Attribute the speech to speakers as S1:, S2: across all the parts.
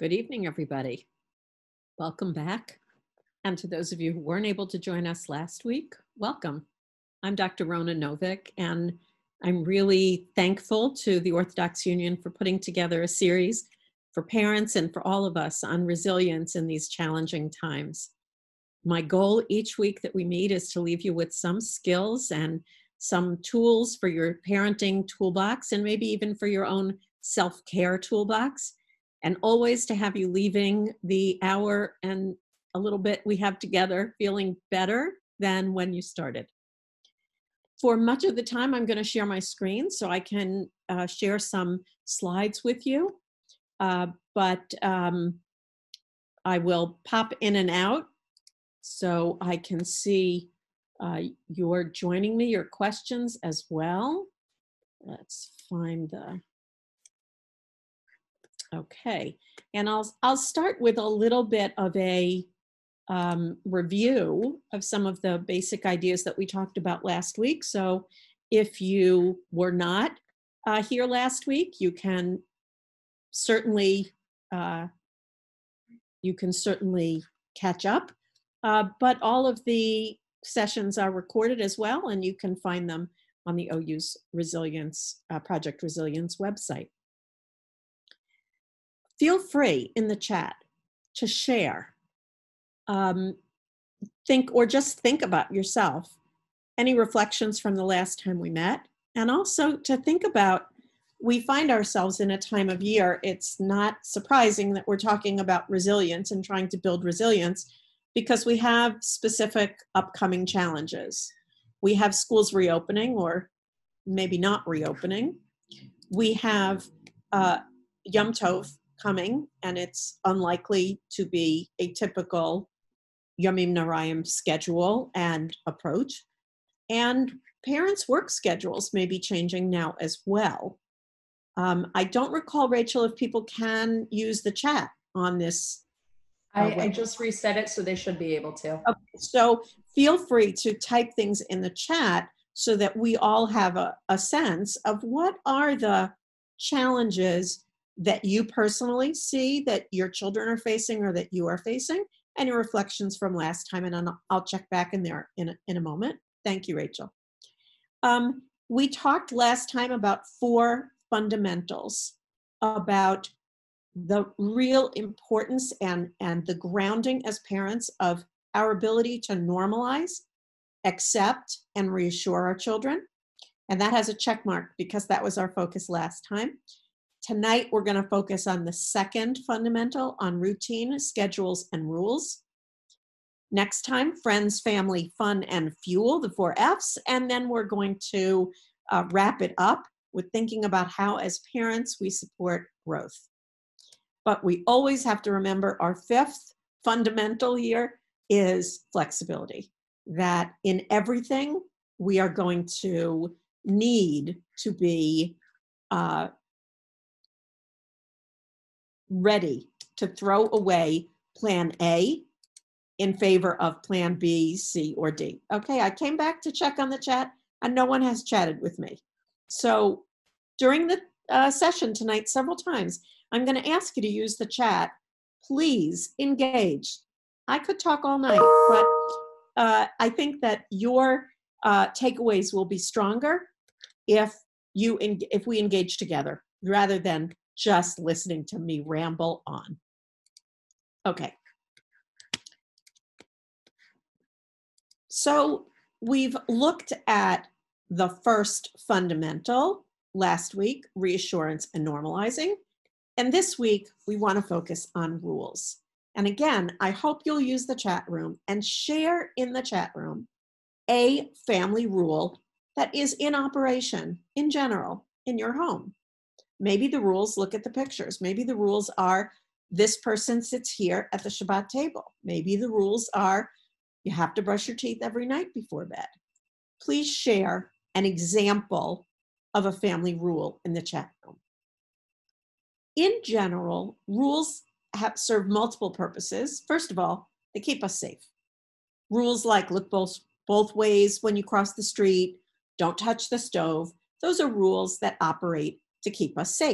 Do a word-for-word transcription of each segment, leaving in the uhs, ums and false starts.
S1: Good evening, everybody. Welcome back. And to those of you who weren't able to join us last week, welcome. I'm Doctor Rona Novick, and I'm really thankful to the Orthodox Union for putting together a series for parents and for all of us on resilience in these challenging times. My goal each week that we meet is to leave you with some skills and some tools for your parenting toolbox, and maybe even for your own self-care toolbox, and always to have you leaving the hour and a little bit we have together feeling better than when you started. For much of the time, I'm going to share my screen so I can uh, share some slides with you, uh, but um, I will pop in and out so I can see uh, you're joining me, your questions as well. Let's find the, okay. And I'll, I'll start with a little bit of a um, review of some of the basic ideas that we talked about last week. So if you were not uh, here last week, you can certainly, uh, you can certainly catch up. Uh, but all of the sessions are recorded as well, and you can find them on the O U's Resilience, uh, Project Resilience website. Feel free in the chat to share, um, think, or just think about yourself, any reflections from the last time we met, and also to think about, we find ourselves in a time of year, it's not surprising that we're talking about resilience and trying to build resilience, because we have specific upcoming challenges. We have schools reopening, or maybe not reopening. We have uh, Yom Tov coming, and it's unlikely to be a typical Yomim Narayim schedule and approach. And parents' work schedules may be changing now as well. Um, I don't recall, Rachel, if people can use the chat on this. Uh,
S2: I, I just reset it, so they should be able to.
S1: Okay, so feel free to type things in the chat so that we all have a, a sense of what are the challenges that you personally see that your children are facing or that you are facing, and your reflections from last time. And I'll, I'll check back in there in a, in a moment. Thank you, Rachel. Um, we talked last time about four fundamentals, about the real importance and, and the grounding as parents of our ability to normalize, accept, and reassure our children. And that has a check mark because that was our focus last time. Tonight, we're going to focus on the second fundamental, on routine, schedules, and rules. Next time, friends, family, fun, and fuel, the four F's. And then we're going to uh, wrap it up with thinking about how, as parents, we support growth. But we always have to remember our fifth fundamental here is flexibility, that in everything we are going to need to be uh, ready to throw away plan A in favor of plan B, C, or D. Okay, I came back to check on the chat and no one has chatted with me. So during the uh, session tonight several times, I'm going to ask you to use the chat. Please engage. I could talk all night, but uh, I think that your uh, takeaways will be stronger if you if we engage together rather than just listening to me ramble on. Okay. So we've looked at the first fundamental last week, reassurance and normalizing. And this week, we want to focus on rules. And again, I hope you'll use the chat room and share in the chat room a family rule that is in operation in general in your home. Maybe the rules, look at the pictures. Maybe the rules are this person sits here at the Shabbat table. Maybe the rules are you have to brush your teeth every night before bed. Please share an example of a family rule in the chat room. In general, rules have serve multiple purposes. First of all, they keep us safe. Rules like look both, both ways when you cross the street, don't touch the stove. Those are rules that operate to keep us safe.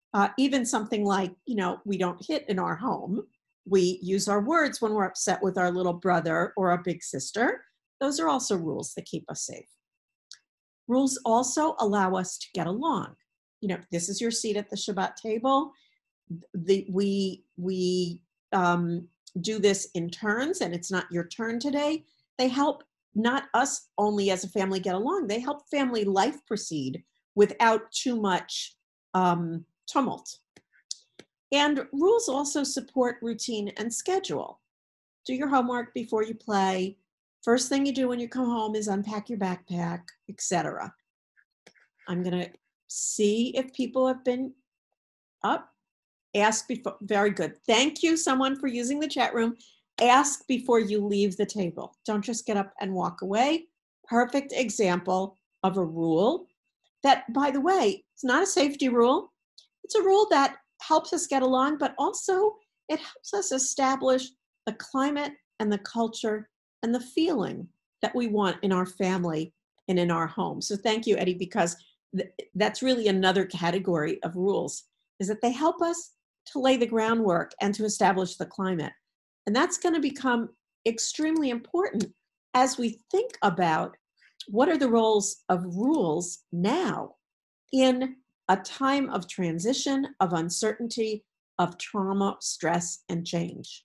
S1: Uh, even something like, you know, we don't hit in our home. We use our words when we're upset with our little brother or our big sister. Those are also rules that keep us safe. Rules also allow us to get along. You know, this is your seat at the Shabbat table. The, we we um, do this in turns, and it's not your turn today. They help not us only as a family get along, they help family life proceed without too much um, tumult. And rules also support routine and schedule. Do your homework before you play. First thing you do when you come home is unpack your backpack, et cetera. I'm going to see if people have been up. Ask before, very good. Thank you, someone, for using the chat room. Ask before you leave the table. Don't just get up and walk away. Perfect example of a rule that, by the way, it's not a safety rule. It's a rule that helps us get along, but also it helps us establish the climate and the culture and the feeling that we want in our family and in our home. So thank you, Eddie, because th- that's really another category of rules, is that they help us to lay the groundwork and to establish the climate. And that's going to become extremely important as we think about what are the roles of rules now in a time of transition, of uncertainty, of trauma, stress, and change.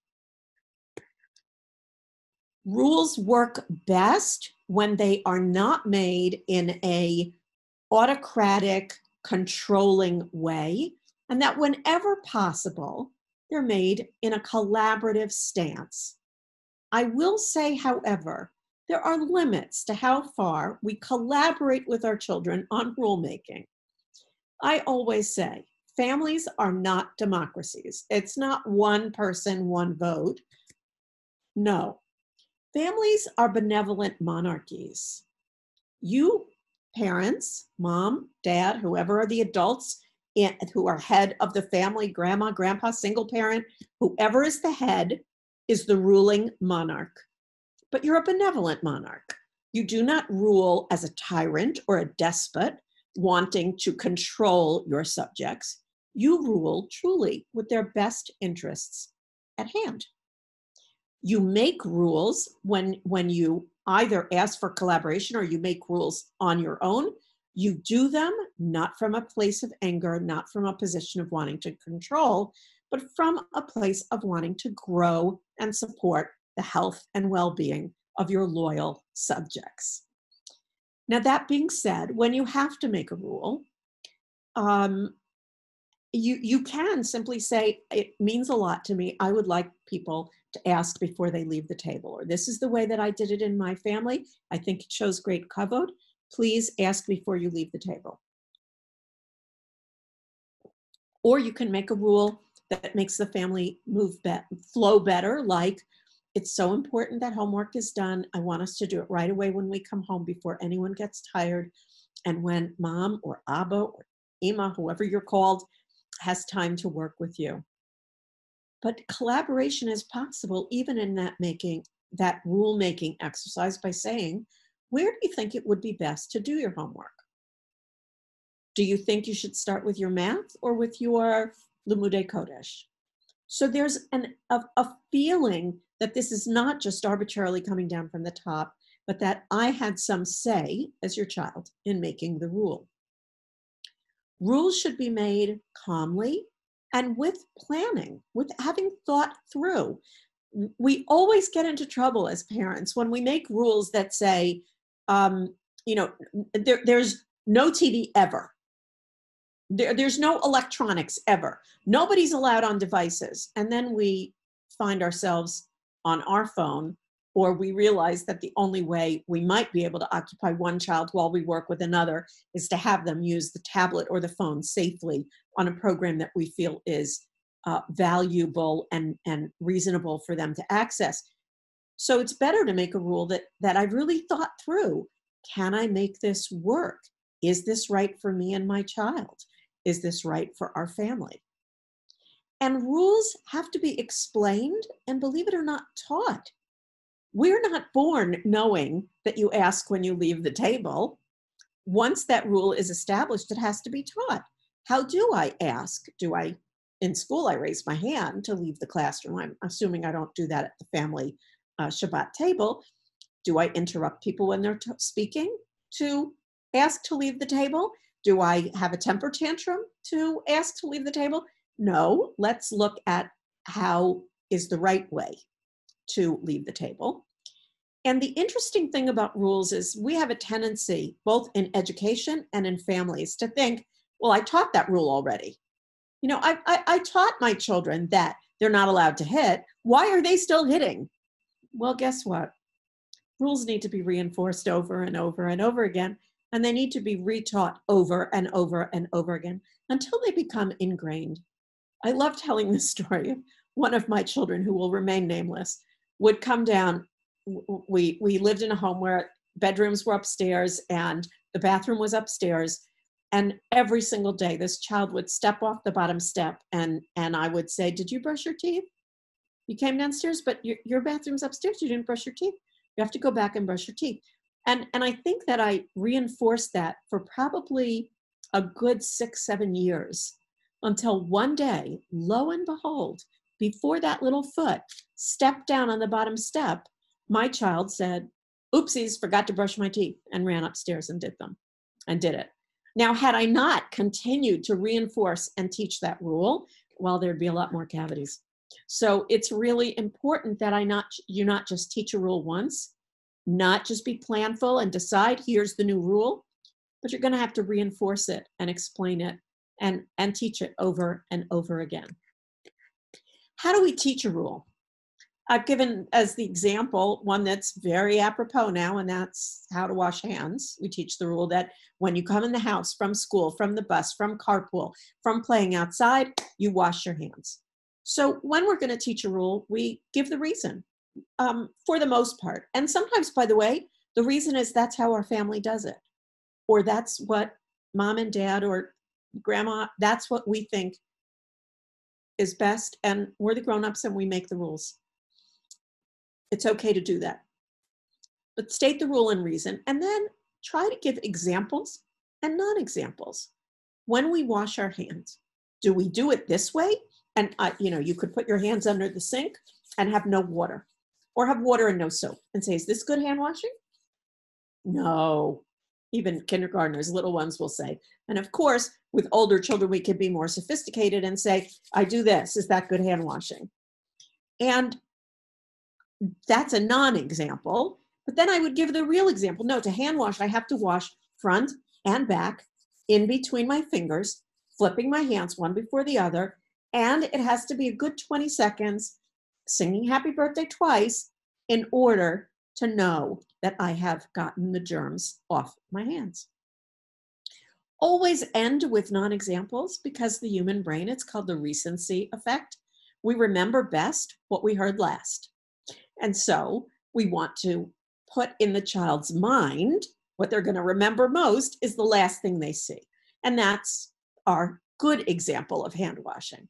S1: Rules work best when they are not made in a autocratic, controlling way, and that whenever possible, they're made in a collaborative stance. I will say, however, there are limits to how far we collaborate with our children on rulemaking. I always say, families are not democracies. It's not one person, one vote. No, families are benevolent monarchies. You parents, mom, dad, whoever are the adults in, who are head of the family, grandma, grandpa, single parent, whoever is the head is the ruling monarch. But you're a benevolent monarch. You do not rule as a tyrant or a despot wanting to control your subjects. You rule truly with their best interests at hand. You make rules when, when you either ask for collaboration or you make rules on your own. You do them not from a place of anger, not from a position of wanting to control, but from a place of wanting to grow and support the health and well-being of your loyal subjects. Now, that being said, when you have to make a rule, um, you, you can simply say, it means a lot to me. I would like people to ask before they leave the table, or this is the way that I did it in my family. I think it shows great kavod. Please ask before you leave the table. Or you can make a rule that makes the family move be- flow better, like, it's so important that homework is done. I want us to do it right away when we come home before anyone gets tired. And when mom or Abba or Ima, whoever you're called, has time to work with you. But collaboration is possible even in that making, that rule-making exercise by saying, where do you think it would be best to do your homework? Do you think you should start with your math or with your Limudei Kodesh? So there's an, a, a feeling that this is not just arbitrarily coming down from the top, but that I had some say as your child in making the rule. Rules should be made calmly and with planning, with having thought through. We always get into trouble as parents when we make rules that say, um, you know, there, there's no T V ever. There, there's no electronics ever. Nobody's allowed on devices. And then we find ourselves on our phone, or we realize that the only way we might be able to occupy one child while we work with another is to have them use the tablet or the phone safely on a program that we feel is uh, valuable and, and reasonable for them to access. So it's better to make a rule that, that I've really thought through. Can I make this work? Is this right for me and my child? Is this right for our family? And rules have to be explained and, believe it or not, taught. We're not born knowing that you ask when you leave the table. Once that rule is established, it has to be taught. How do I ask? Do I, in school, I raise my hand to leave the classroom. I'm assuming I don't do that at the family uh, Shabbat table. Do I interrupt people when they're t- speaking to ask to leave the table? Do I have a temper tantrum to ask to leave the table? No, let's look at how is the right way to leave the table. And the interesting thing about rules is we have a tendency, both in education and in families, to think, well, I taught that rule already. You know, I, I, I taught my children that they're not allowed to hit. Why are they still hitting? Well, guess what? Rules need to be reinforced over and over and over again, and they need to be retaught over and over and over again until they become ingrained. I love telling this story of one of my children, who will remain nameless, would come down. We, we lived in a home where bedrooms were upstairs and the bathroom was upstairs. And every single day, this child would step off the bottom step, and, and I would say, did you brush your teeth? You came downstairs, but your, your bathroom's upstairs. You didn't brush your teeth. You have to go back and brush your teeth. And, and I think that I reinforced that for probably a good six, seven years until one day, lo and behold, before that little foot stepped down on the bottom step, my child said, oopsies, forgot to brush my teeth, and ran upstairs and did them and did it. Now, had I not continued to reinforce and teach that rule, well, there'd be a lot more cavities. So it's really important that I not you not just teach a rule once, not just be planful and decide here's the new rule, but you're going to have to reinforce it and explain it and, and teach it over and over again. How do we teach a rule? I've given as the example one that's very apropos now, and that's how to wash hands. We teach the rule that when you come in the house from school, from the bus, from carpool, from playing outside, you wash your hands. So when we're going to teach a rule, we give the reason um, for the most part. And sometimes, by the way, the reason is that's how our family does it. Or that's what mom and dad or grandma, that's what we think is best. And we're the grown-ups and we make the rules. It's okay to do that. But state the rule and reason, and then try to give examples and non-examples. When we wash our hands, do we do it this way? And uh, you know, you could put your hands under the sink and have no water, or have water and no soap and say, is this good hand washing? No. Even kindergartners, little ones will say. And of course, with older children, we could be more sophisticated and say, I do this. Is that good hand washing? And that's a non-example. But then I would give the real example. No, to hand wash, I have to wash front and back in between my fingers, flipping my hands one before the other. And it has to be a good twenty seconds, singing happy birthday twice in order to know that I have gotten the germs off my hands. Always end with non-examples, because the human brain, it's called the recency effect. We remember best what we heard last. And so we want to put in the child's mind what they're going to remember most is the last thing they see. And that's our good example of hand washing.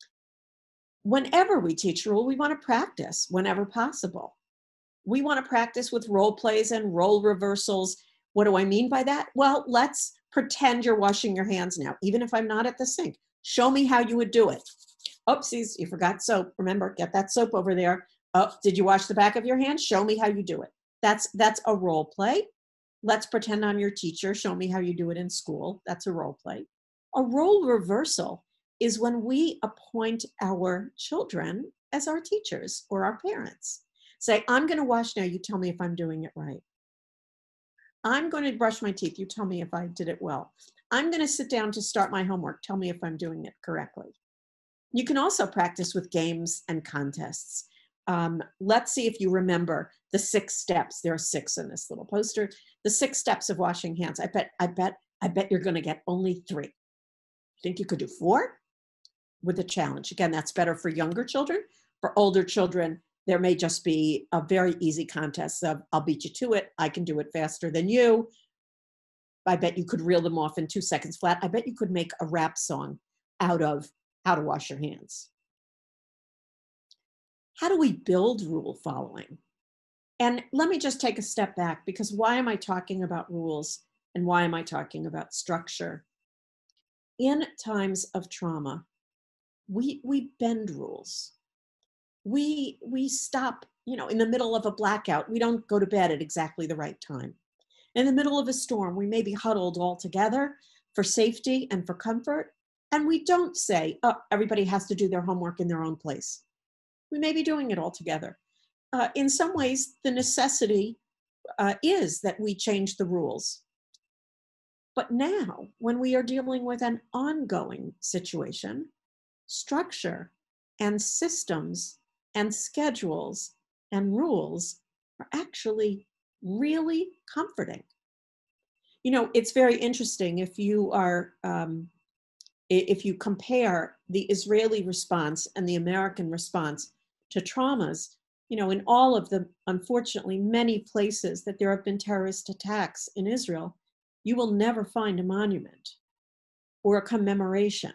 S1: Whenever we teach a rule, we want to practice whenever possible. We want to practice with role plays and role reversals. What do I mean by that? Well, let's pretend you're washing your hands now, even if I'm not at the sink. Show me how you would do it. Oopsies, you forgot soap. Remember, get that soap over there. Oh, did you wash the back of your hand? Show me how you do it. That's, that's a role play. Let's pretend I'm your teacher. Show me how you do it in school. That's a role play. A role reversal is when we appoint our children as our teachers or our parents. Say, I'm going to wash now. You tell me if I'm doing it right. I'm going to brush my teeth. You tell me if I did it well. I'm going to sit down to start my homework. Tell me if I'm doing it correctly. You can also practice with games and contests. Um, let's see if you remember the six steps. There are six in this little poster. The six steps of washing hands. I bet, I bet, I bet you're going to get only three. Think you could do four? With a challenge. Again, that's better for younger children. For older children, there may just be a very easy contest of, I'll beat you to it. I can do it faster than you. I bet you could reel them off in two seconds flat. I bet you could make a rap song out of how to wash your hands. How do we build rule following? And let me just take a step back, because why am I talking about rules and why am I talking about structure? in times of trauma, we we bend rules. We we stop, you know, in the middle of a blackout. We don't go to bed at exactly the right time. In the middle of a storm, we may be huddled all together for safety and for comfort. And we don't say, oh, everybody has to do their homework in their own place. We may be doing it all together. Uh, in some ways, the necessity uh, is that we change the rules. But now, when we are dealing with an ongoing situation, structure and systems and schedules and rules are actually really comforting. You know, it's very interesting if you are, um, if you compare the Israeli response and the American response to traumas, you know, in all of the, unfortunately, many places that there have been terrorist attacks in Israel, you will never find a monument or a commemoration.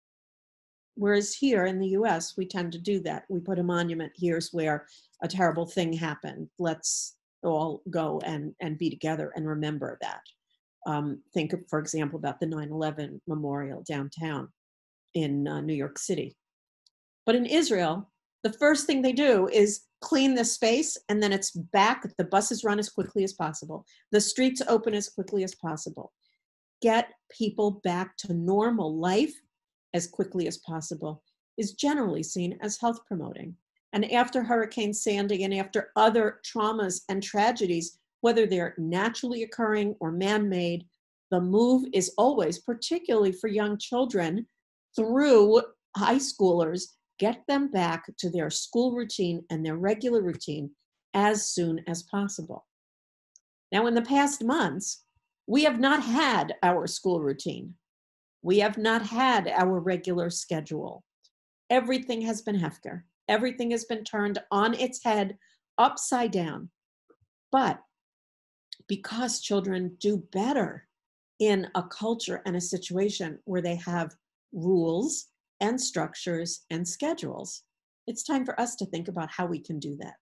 S1: Whereas here in the U S, we tend to do that. We put a monument, here's where a terrible thing happened. Let's all go and, and be together and remember that. Um, think, of, for example, about the nine eleven memorial downtown in uh, New York City. But in Israel, the first thing they do is clean the space, and then it's back. The buses run as quickly as possible. The streets open as quickly as possible. Get people back to normal life as quickly as possible is generally seen as health promoting. And after Hurricane Sandy and after other traumas and tragedies, whether they're naturally occurring or man-made, the move is always, particularly for young children, through high schoolers, get them back to their school routine and their regular routine as soon as possible. Now, in the past months, we have not had our school routine. We have not had our regular schedule. Everything has been hefker. Everything has been turned on its head, upside down. But because children do better in a culture and a situation where they have rules and structures and schedules, it's time for us to think about how we can do that.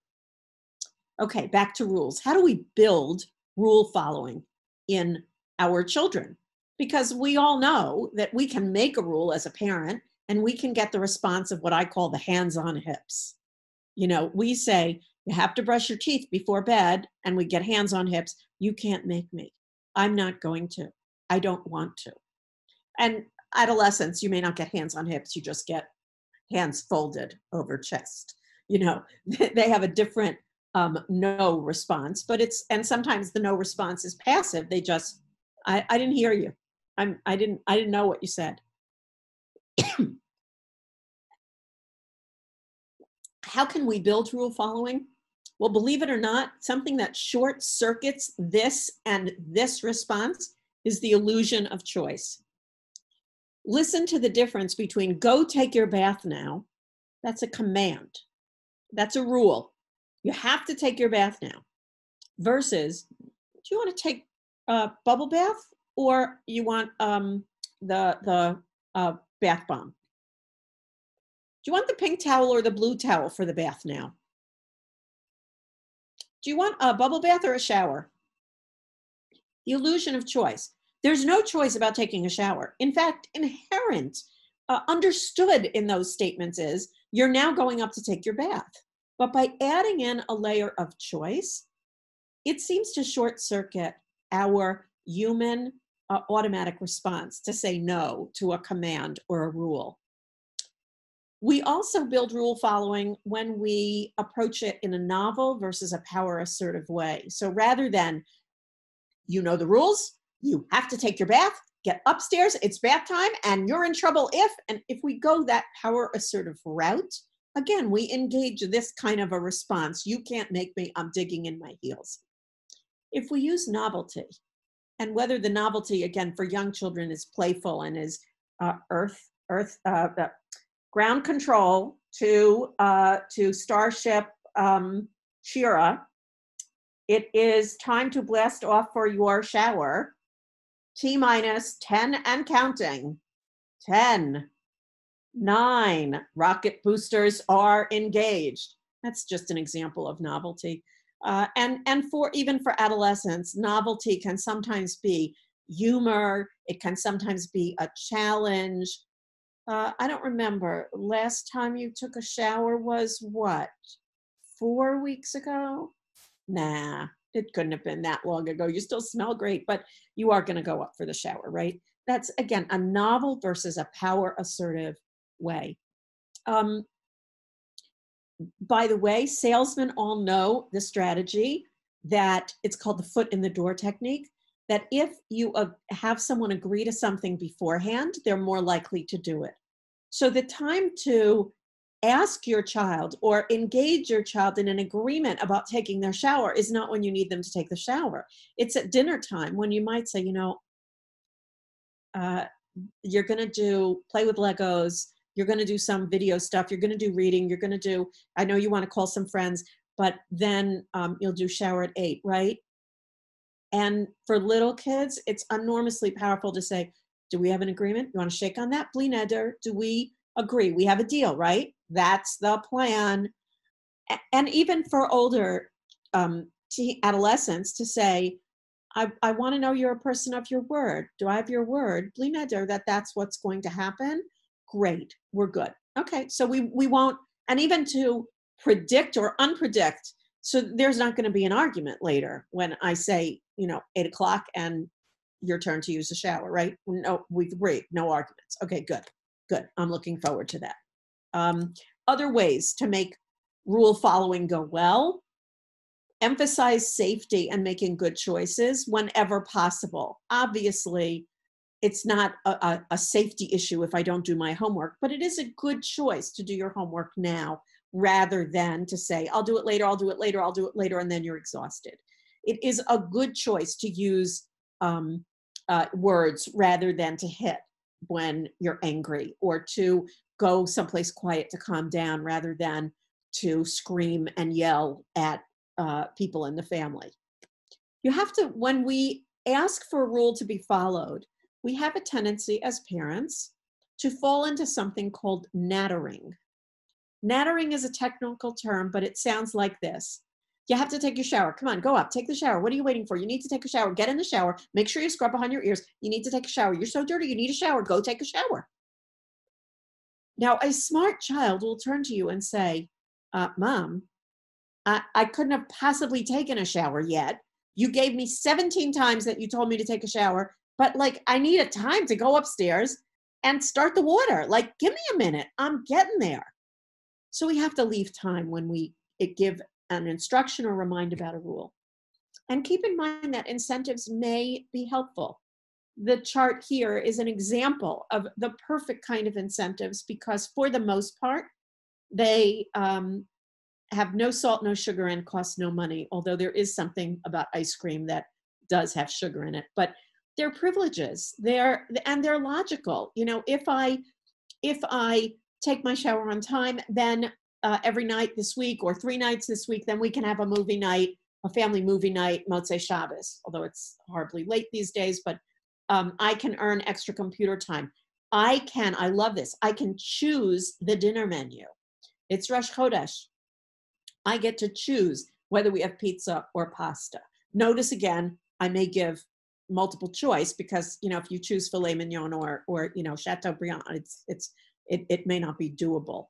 S1: Okay, back to rules. How do we build rule following in our children? Because we all know that we can make a rule as a parent and we can get the response of what I call the hands on hips. You know, we say, you have to brush your teeth before bed, and we get hands on hips. You can't make me. I'm not going to. I don't want to. And adolescents, you may not get hands on hips. You just get hands folded over chest. You know, they have a different um, no response, but it's, and sometimes the no response is passive. They just, I, I didn't hear you. I'm, I didn't, I didn't know what you said. How can we build rule following? Well, believe it or not, something that short circuits this and this response is the illusion of choice. Listen to the difference between go take your bath now. That's a command. That's a rule. You have to take your bath now. Versus, do you want to take a bubble bath or you want um, the, the uh, bath bomb? Do you want the pink towel or the blue towel for the bath now? Do you want a bubble bath or a shower? The illusion of choice. There's no choice about taking a shower. In fact, inherent, uh, understood in those statements is you're now going up to take your bath. But by adding in a layer of choice, it seems to short circuit our human uh, automatic response to say no to a command or a rule. We also build rule following when we approach it in a novel versus a power assertive way. So rather than, you know the rules, you have to take your bath, get upstairs, it's bath time, and you're in trouble if, and if we go that power assertive route, again, we engage this kind of a response. You can't make me, I'm digging in my heels. If we use novelty, and whether the novelty, again, for young children is playful and is uh, earth, earth, uh, uh, ground control to, uh, to Starship um, Shira. It is time to blast off for your shower. T minus ten and counting. ten, nine, rocket boosters are engaged. That's just an example of novelty. Uh, and, and for even for adolescents, novelty can sometimes be, humor. It can sometimes be a challenge. Uh, I don't remember. Last time you took a shower was what? Four weeks ago? Nah, it couldn't have been that long ago. You still smell great, but you are going to go up for the shower, right? That's, again, a novel versus a power assertive way. Um, by the way, salesmen all know the strategy that it's called the foot in the door technique, that if you uh, have someone agree to something beforehand, they're more likely to do it. So the time to ask your child or engage your child in an agreement about taking their shower is not when you need them to take the shower. It's at dinner time when you might say, you know, uh, you're going to do play with Legos. You're going to do some video stuff. You're going to do reading. You're going to do, I know you want to call some friends, but then um, you'll do shower at eight, right? And for little kids, it's enormously powerful to say, do we have an agreement? You want to shake on that? Bli neder, do we agree? We have a deal, right? That's the plan. And even for older um, teen, adolescents to say, I, I want to know you're a person of your word. Do I have your word? Bli neder, that that's what's going to happen? Great, we're good. Okay, so we, we won't, and even to predict or unpredict, so there's not going to be an argument later when I say, you know, eight o'clock and your turn to use the shower, right? No, we agree, no arguments. Okay, good, good. I'm looking forward to that. Um, other ways to make rule following go well: emphasize safety and making good choices whenever possible. Obviously, it's not a, a, a safety issue if I don't do my homework, but it is a good choice to do your homework now rather than to say, I'll do it later, I'll do it later, I'll do it later, and then you're exhausted. It is a good choice to use um, uh, words rather than to hit when you're angry, or to go someplace quiet to calm down rather than to scream and yell at uh, people in the family. You have to, when we ask for a rule to be followed, we have a tendency as parents to fall into something called nattering. Nattering is a technical term, but it sounds like this. You have to take your shower. Come on, go up, take the shower. What are you waiting for? You need to take a shower. Get in the shower. Make sure you scrub behind your ears. You need to take a shower. You're so dirty, you need a shower. Go take a shower. Now, a smart child will turn to you and say, uh, Mom, I, I couldn't have possibly taken a shower yet. You gave me seventeen times that you told me to take a shower, but like, I need a time to go upstairs and start the water. Like, give me a minute. I'm getting there. So we have to leave time when we it give an instruction or remind about a rule. And keep in mind that incentives may be helpful. The chart here is an example of the perfect kind of incentives because for the most part, they um, have no salt, no sugar, and cost no money, although there is something about ice cream that does have sugar in it. But they're privileges. They're and they're logical. You know, if I if I take my shower on time, then uh, every night this week or three nights this week, then we can have a movie night, a family movie night, Motzei Shabbos, although it's horribly late these days, but um, I can earn extra computer time. I can, I love this, I can choose the dinner menu. It's Rosh Chodesh. I get to choose whether we have pizza or pasta. Notice again, I may give multiple choice because, you know, if you choose filet mignon or, or you know, Chateaubriand, it's, it's, it, it may not be doable.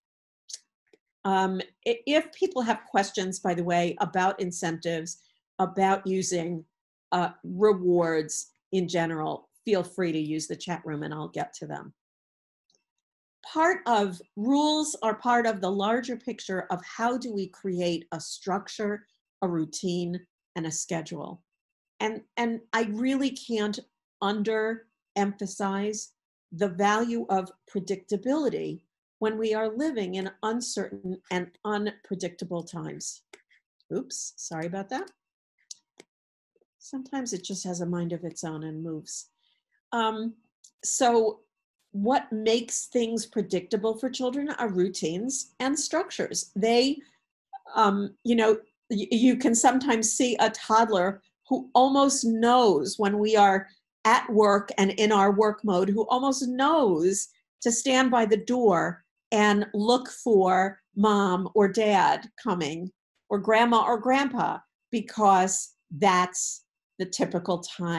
S1: Um, if people have questions, by the way, about incentives, about using uh, rewards in general, feel free to use the chat room and I'll get to them. Part of rules are part of the larger picture of how do we create a structure, a routine, and a schedule. And, and I really can't underemphasize the value of predictability when we are living in uncertain and unpredictable times. Oops, sorry about that. Sometimes it just has a mind of its own and moves. Um, so what makes things predictable for children are routines and structures. They, um, you know, y- you can sometimes see a toddler who almost knows when we are at work and in our work mode, who almost knows to stand by the door and look for mom or dad coming, or grandma or grandpa, because that's the typical time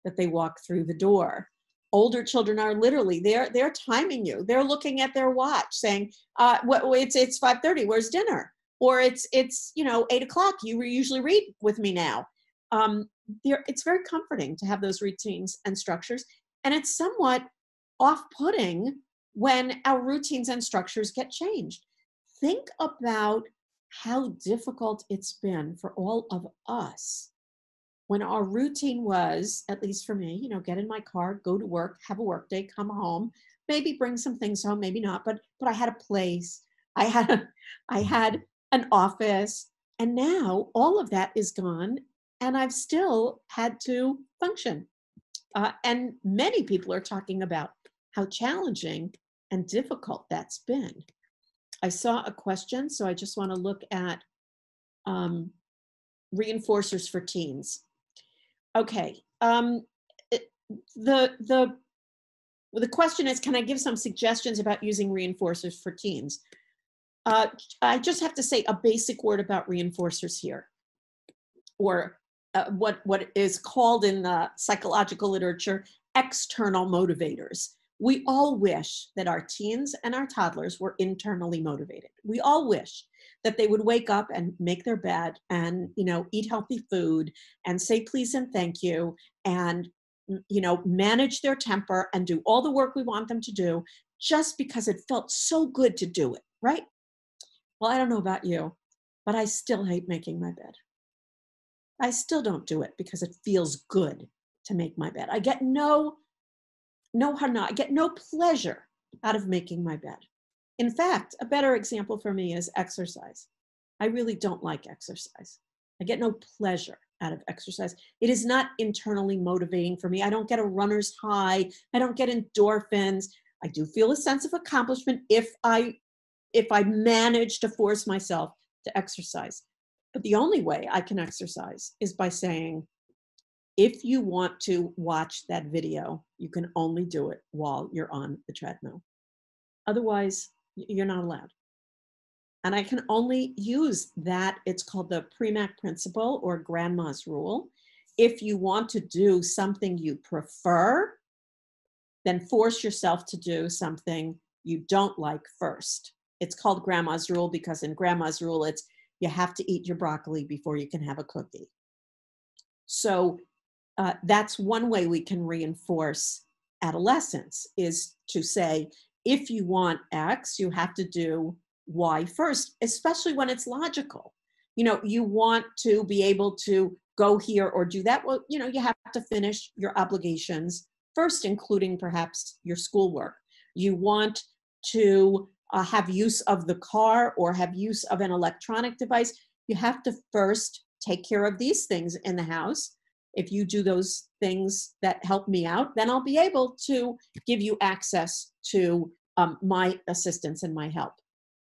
S1: that they walk through the door. Older children are literally, they're, they're timing you. They're looking at their watch saying, uh, what, it's, it's five thirty, where's dinner? Or it's, it's, you know, eight o'clock, you usually read with me now. Um, it's very comforting to have those routines and structures. And it's somewhat off-putting when our routines and structures get changed. Think about how difficult it's been for all of us when our routine was, at least for me, you know, get in my car, go to work, have a work day, come home, maybe bring some things home, maybe not, but but I had a place, I had a, I had an office, and now all of that is gone, and I've still had to function. Uh, and many people are talking about how challenging and difficult that's been. I saw a question, so I just want to look at um, reinforcers for teens. Okay, um, it, the, the, the question is, can I give some suggestions about using reinforcers for teens? Uh, I just have to say a basic word about reinforcers here, or uh, what, what is called in the psychological literature, external motivators. We all wish that our teens and our toddlers were internally motivated. We all wish that they would wake up and make their bed and, you know, eat healthy food and say please and thank you and, you know, manage their temper and do all the work we want them to do just because it felt so good to do it, right? Well, I don't know about you, but I still hate making my bed. I still don't do it because it feels good to make my bed. I get no, no hana, I get no pleasure out of making my bed. In fact, a better example for me is exercise. I really don't like exercise. I get no pleasure out of exercise. It is not internally motivating for me. I don't get a runner's high. I don't get endorphins. I do feel a sense of accomplishment if I, if I manage to force myself to exercise. But the only way I can exercise is by saying, if you want to watch that video, you can only do it while you're on the treadmill. Otherwise, you're not allowed. And I can only use that. It's called the Premack principle or grandma's rule. If you want to do something you prefer, then force yourself to do something you don't like first. It's called grandma's rule because in grandma's rule, it's you have to eat your broccoli before you can have a cookie. So uh, that's one way we can reinforce adolescence, is to say, if you want X, you have to do Y first, especially when it's logical. You know, you want to be able to go here or do that. Well, you know, you have to finish your obligations first, including perhaps your schoolwork. You want to uh, have use of the car or have use of an electronic device. You have to first take care of these things in the house. If you do those things that help me out, then I'll be able to give you access to um, my assistance and my help.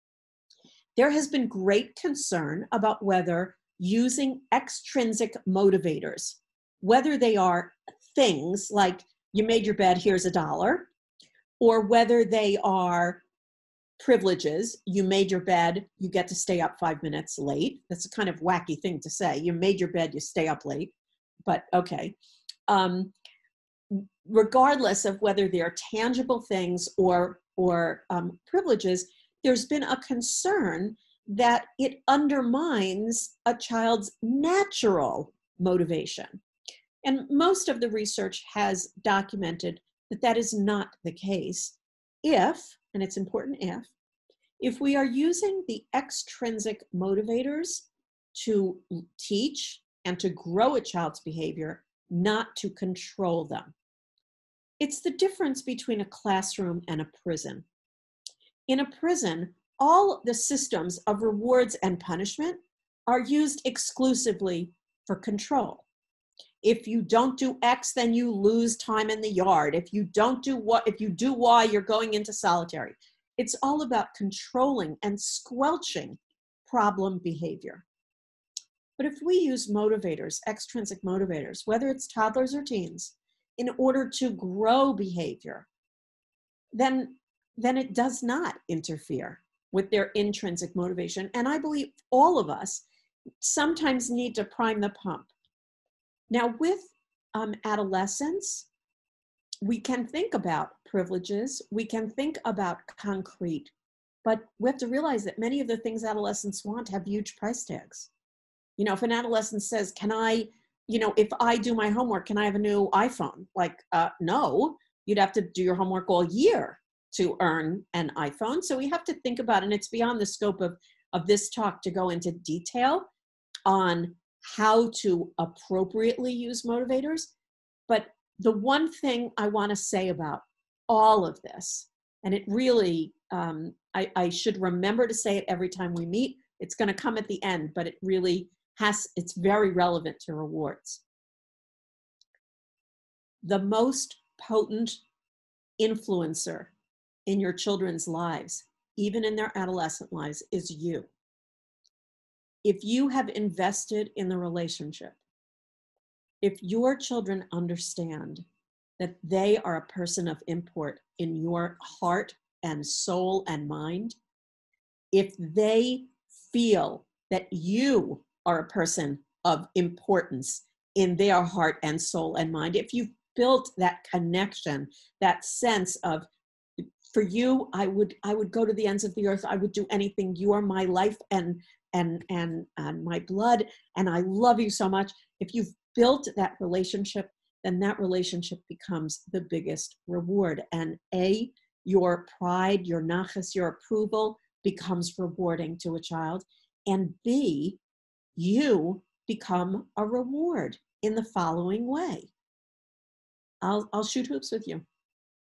S1: There has been great concern about whether using extrinsic motivators, whether they are things like you made your bed, here's a dollar, or whether they are privileges, you made your bed, you get to stay up five minutes late. That's a kind of wacky thing to say. You made your bed, you stay up late, but okay. Um, regardless of whether they're tangible things or, or um, privileges, there's been a concern that it undermines a child's natural motivation. And most of the research has documented that that is not the case if, and it's important if, if we are using the extrinsic motivators to teach and to grow a child's behavior, not to control them. It's the difference between a classroom and a prison. In a prison, all the systems of rewards and punishment are used exclusively for control. If you don't do X, then you lose time in the yard. If you don't do what, if you do Y, you're going into solitary. It's all about controlling and squelching problem behavior. But if we use motivators, extrinsic motivators, whether it's toddlers or teens, in order to grow behavior, then, then it does not interfere with their intrinsic motivation. And I believe all of us sometimes need to prime the pump. Now, with um, adolescence, we can think about privileges, we can think about concrete, but we have to realize that many of the things adolescents want have huge price tags. You know, if an adolescent says, can I, you know, if I do my homework, can I have a new iPhone? Like, uh, no, you'd have to do your homework all year to earn an iPhone. So we have to think about, and it's beyond the scope of, of this talk to go into detail on how to appropriately use motivators. But the one thing I want to say about all of this, and it really, um, I, I should remember to say it every time we meet. It's going to come at the end, but it really has, it's very relevant to rewards. The most potent influencer in your children's lives, even in their adolescent lives, is you. If you have invested in the relationship, if your children understand that they are a person of import in your heart and soul and mind, if they feel that you are a person of importance in their heart and soul and mind, if you've built that connection, that sense of, for you, I would I would go to the ends of the earth, I would do anything, you are my life and and and, and my blood, and I love you so much. If you've built that relationship, then that relationship becomes the biggest reward. And A, your pride, your nachas, your approval becomes rewarding to a child. And B, you become a reward in the following way. I'll, I'll shoot hoops with you.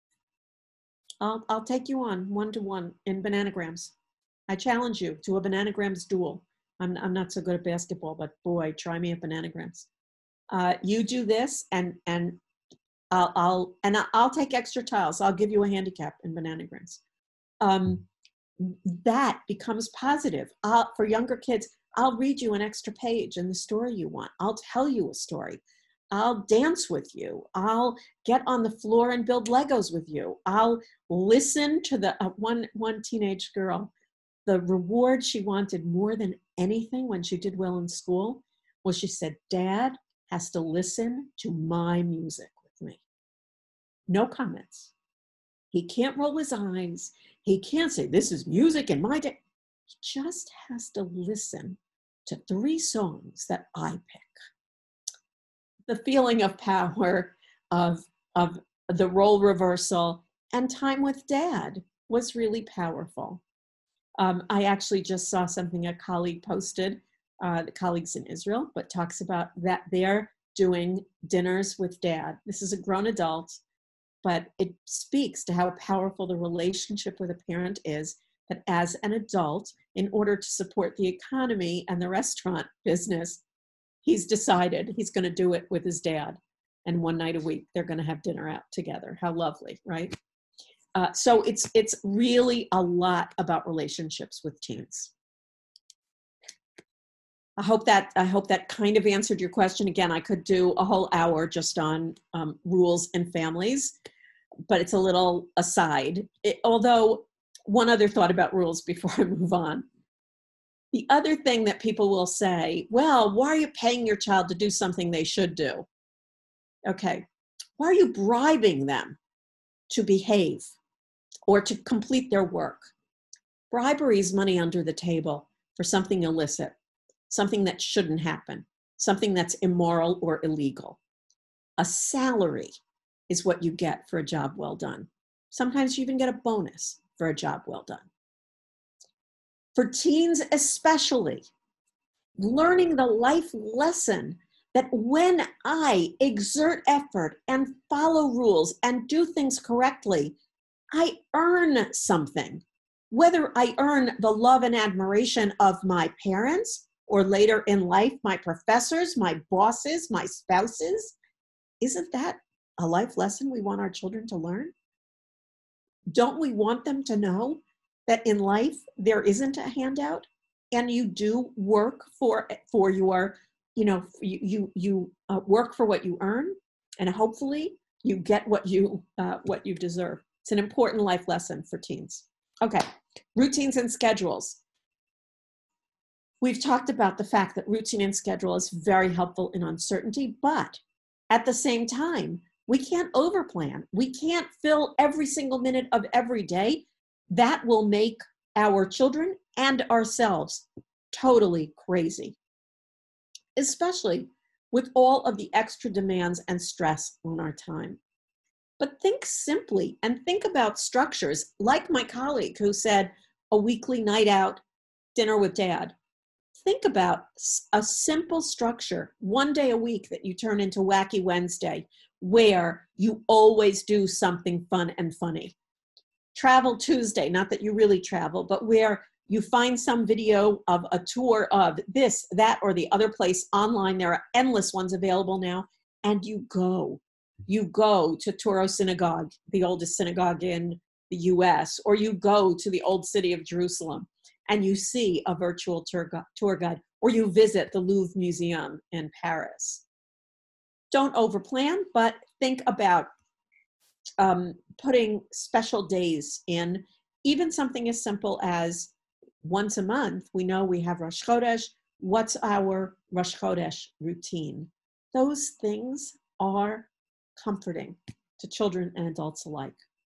S1: I'll, I'll take you on one-to-one in bananagrams. I challenge you to a bananagrams duel. I'm, I'm not so good at basketball, but boy, try me at bananagrams. Uh, you do this, and and I'll, I'll and I'll take extra tiles. I'll give you a handicap in bananagrams. Um, that becomes positive. I'll, for younger kids, I'll read you an extra page in the story you want. I'll tell you a story. I'll dance with you. I'll get on the floor and build Legos with you. I'll listen to the uh, one one teenage girl. The reward she wanted more than anything when she did well in school was she said, Dad has to listen to my music with me. No comments. He can't roll his eyes. He can't say, this is music in my day. He just has to listen to three songs that I pick. The feeling of power, of, of the role reversal, and time with Dad was really powerful. Um, I actually just saw something a colleague posted, uh, the colleagues in Israel, but talks about that they're doing dinners with Dad. This is a grown adult, but it speaks to how powerful the relationship with a parent is, that as an adult, in order to support the economy and the restaurant business, he's decided he's going to do it with his dad. And one night a week, they're going to have dinner out together. How lovely, right? Uh, so it's it's really a lot about relationships with teens. I hope that I hope that kind of answered your question. Again, I could do a whole hour just on um, rules and families, but it's a little aside. It, although one other thought about rules before I move on. The other thing that people will say, well, why are you paying your child to do something they should do? Okay, why are you bribing them to behave or to complete their work? Bribery is money under the table for something illicit, something that shouldn't happen, something that's immoral or illegal. A salary is what you get for a job well done. Sometimes you even get a bonus for a job well done. For teens especially, learning the life lesson that when I exert effort and follow rules and do things correctly, I earn something. Whether I earn the love and admiration of my parents or later in life, my professors, my bosses, my spouses, isn't that a life lesson we want our children to learn? Don't we want them to know that in life there isn't a handout and you do work for, for your, you know, you, you, you uh, work for what you earn, and hopefully you get what you, uh, what you deserve. It's an important life lesson for teens. Okay, routines and schedules. We've talked about the fact that routine and schedule is very helpful in uncertainty, but At the same time, we can't overplan. We can't fill every single minute of every day. That will make our children and ourselves totally crazy, especially with all of the extra demands and stress on our time. But think simply and think about structures like my colleague who said a weekly night out, dinner with dad. Think about a simple structure, one day a week that you turn into Wacky Wednesday, where you always do something fun and funny. Travel Tuesday, not that you really travel, but where you find some video of a tour of this, that, or the other place online. There are endless ones available now, and you go. You go to Touro Synagogue, the oldest synagogue in the U S, or you go to the old city of Jerusalem, and you see a virtual tour, gu- tour guide, or you visit the Louvre Museum in Paris. Don't overplan, but think about um, putting special days in, even something as simple as once a month. We know we have Rosh Chodesh. What's our Rosh Chodesh routine? Those things are comforting to children and adults alike.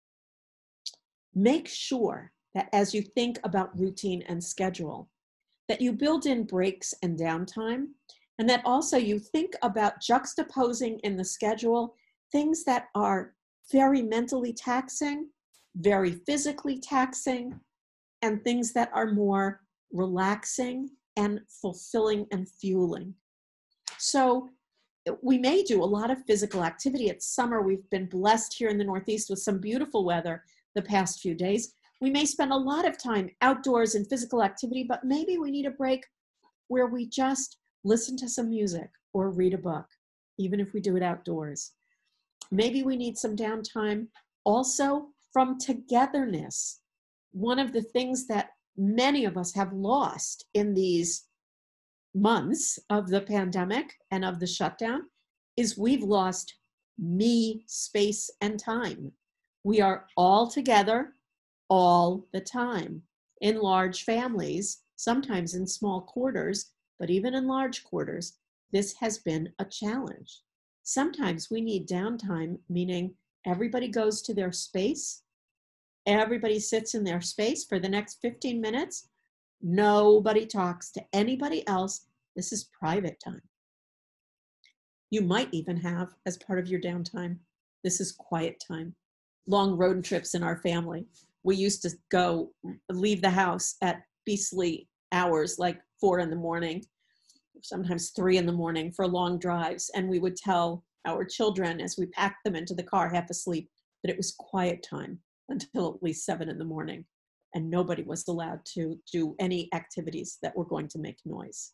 S1: Make sure that as you think about routine and schedule, that you build in breaks and downtime, and that also you think about juxtaposing in the schedule things that are very mentally taxing, very physically taxing, and things that are more relaxing and fulfilling and fueling. So we may do a lot of physical activity. It's summer. We've been blessed here in the Northeast with some beautiful weather the past few days. We may spend a lot of time outdoors in physical activity, but maybe we need a break where we just listen to some music or read a book, even if we do it outdoors. Maybe we need some downtime also from togetherness. One of the things that many of us have lost in these months of the pandemic and of the shutdown is we've lost me space and time. We are all together all the time in large families, sometimes in small quarters, but even in large quarters, this has been a challenge. Sometimes we need downtime, meaning everybody goes to their space, everybody sits in their space for the next fifteen minutes. Nobody talks to anybody else. This is private time. You might even have, as part of your downtime, this is quiet time. Long road trips in our family. We used to go leave the house at beastly hours, like four in the morning, sometimes three in the morning for long drives. And we would tell our children as we packed them into the car half asleep that it was quiet time until at least seven in the morning. And nobody was allowed to do any activities that were going to make noise.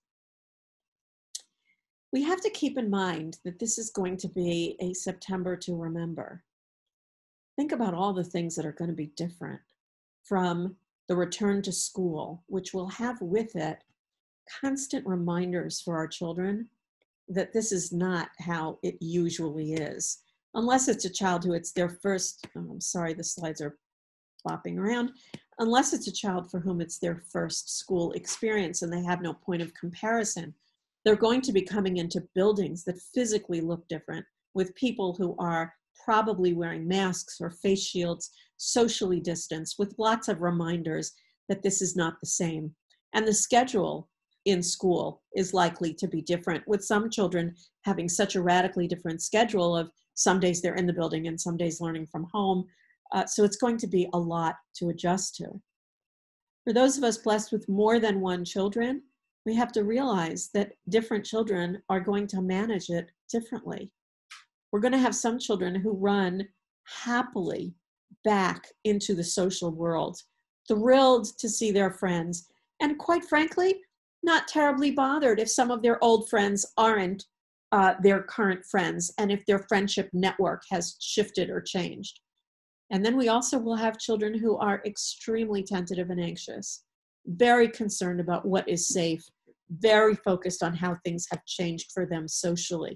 S1: We have to keep in mind that this is going to be a September to remember. Think about all the things that are going to be different, from the return to school, which will have with it constant reminders for our children that this is not how it usually is. Unless it's a child who it's their first, oh, I'm sorry, the slides are flopping around, unless it's a child for whom it's their first school experience and they have no point of comparison, they're going to be coming into buildings that physically look different, with people who are probably wearing masks or face shields, socially distanced, with lots of reminders that this is not the same. And the schedule in school is likely to be different, with some children having such a radically different schedule of some days they're in the building and some days learning from home. Uh, so it's going to be a lot to adjust to. For those of us blessed with more than one children, we have to realize that different children are going to manage it differently. We're going to have some children who run happily back into the social world, thrilled to see their friends, and quite frankly, not terribly bothered if some of their old friends aren't uh, their current friends and if their friendship network has shifted or changed. And then we also will have children who are extremely tentative and anxious, very concerned about what is safe, very focused on how things have changed for them socially.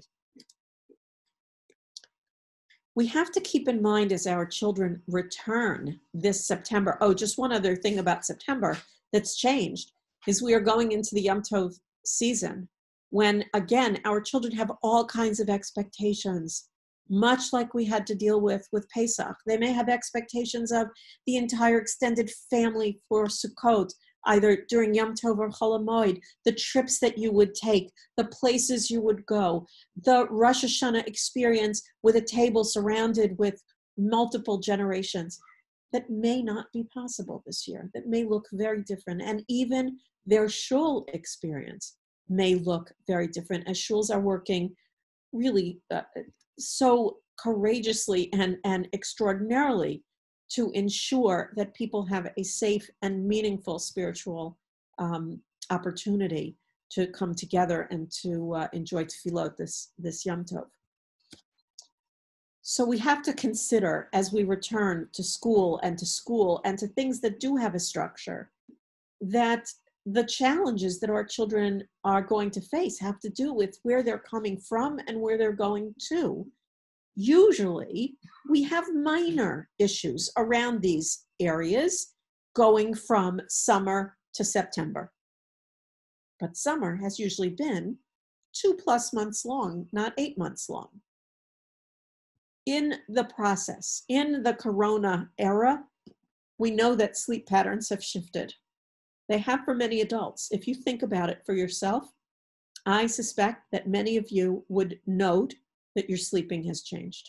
S1: We have to keep in mind as our children return this September. Oh, just one other thing about September that's changed is we are going into the Yom Tov season. when, again, our children have all kinds of expectations, much like we had to deal with with Pesach. They may have expectations of the entire extended family for Sukkot, either during Yom Tov or Chol HaMoed, the trips that you would take, the places you would go, the Rosh Hashanah experience with a table surrounded with multiple generations. That may not be possible this year, that may look very different. And even their shul experience may look very different, as shuls are working really uh, so courageously and, and extraordinarily to ensure that people have a safe and meaningful spiritual um, opportunity to come together and to uh, enjoy tefillot this, this Yom Tov. So we have to consider, as we return to school and to school and to things that do have a structure, that the challenges that our children are going to face have to do with where they're coming from and where they're going to. Usually, we have minor issues around these areas going from summer to September. But summer has usually been two plus months long, not eight months long. In the process, in the Corona era, we know that sleep patterns have shifted. They have for many adults. If you think about it for yourself, I suspect that many of you would note that your sleeping has changed.